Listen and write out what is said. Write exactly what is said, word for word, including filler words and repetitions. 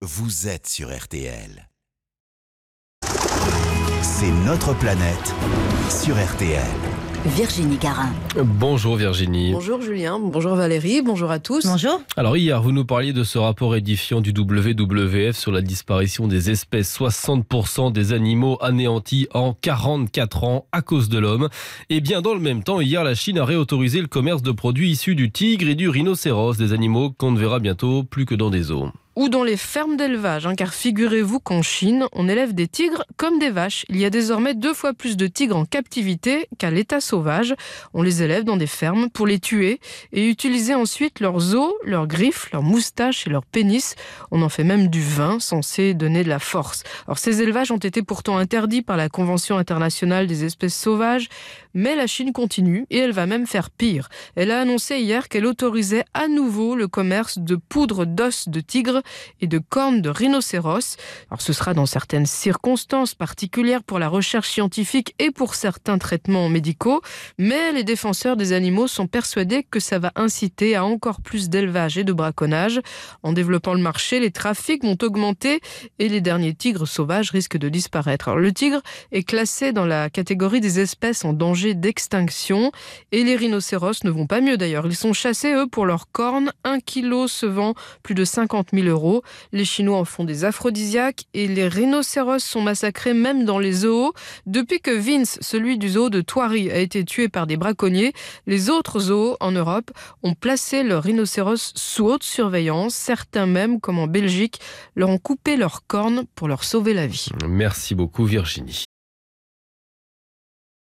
vous êtes sur R T L. C'est notre planète sur R T L. Virginie Garin. Bonjour Virginie. Bonjour Julien, bonjour Valérie, bonjour à tous. Bonjour. Alors hier, vous nous parliez de ce rapport édifiant du W W F sur la disparition des espèces. soixante pour cent des animaux anéantis en quarante-quatre ans à cause de l'homme. Et bien dans le même temps, hier, la Chine a réautorisé le commerce de produits issus du tigre et du rhinocéros, des animaux qu'on ne verra bientôt plus que dans des zoos. Ou dans les fermes d'élevage, hein, car figurez-vous qu'en Chine, on élève des tigres comme des vaches. Il y a désormais deux fois plus de tigres en captivité qu'à l'état sauvage. On les élève dans des fermes pour les tuer et utiliser ensuite leurs os, leurs griffes, leurs moustaches et leurs pénis. On en fait même du vin censé donner de la force. Alors ces élevages ont été pourtant interdits par la Convention internationale des espèces sauvages, mais la Chine continue et elle va même faire pire. Elle a annoncé hier qu'elle autorisait à nouveau le commerce de poudre d'os de tigre et de cornes de rhinocéros. Alors ce sera dans certaines circonstances particulières pour la recherche scientifique et pour certains traitements médicaux, mais les défenseurs des animaux sont persuadés que ça va inciter à encore plus d'élevage et de braconnage. En développant le marché, les trafics vont augmenter et les derniers tigres sauvages risquent de disparaître. Alors le tigre est classé dans la catégorie des espèces en danger d'extinction et les rhinocéros ne vont pas mieux d'ailleurs. Ils sont chassés, eux, pour leurs cornes. Un kilo se vend plus de cinquante mille euros. Les Chinois en font des aphrodisiaques et les rhinocéros sont massacrés même dans les zoos. Depuis que Vince, celui du zoo de Thoiry, a été tué par des braconniers, les autres zoos en Europe ont placé leurs rhinocéros sous haute surveillance. Certains même, comme en Belgique, leur ont coupé leurs cornes pour leur sauver la vie. Merci beaucoup Virginie.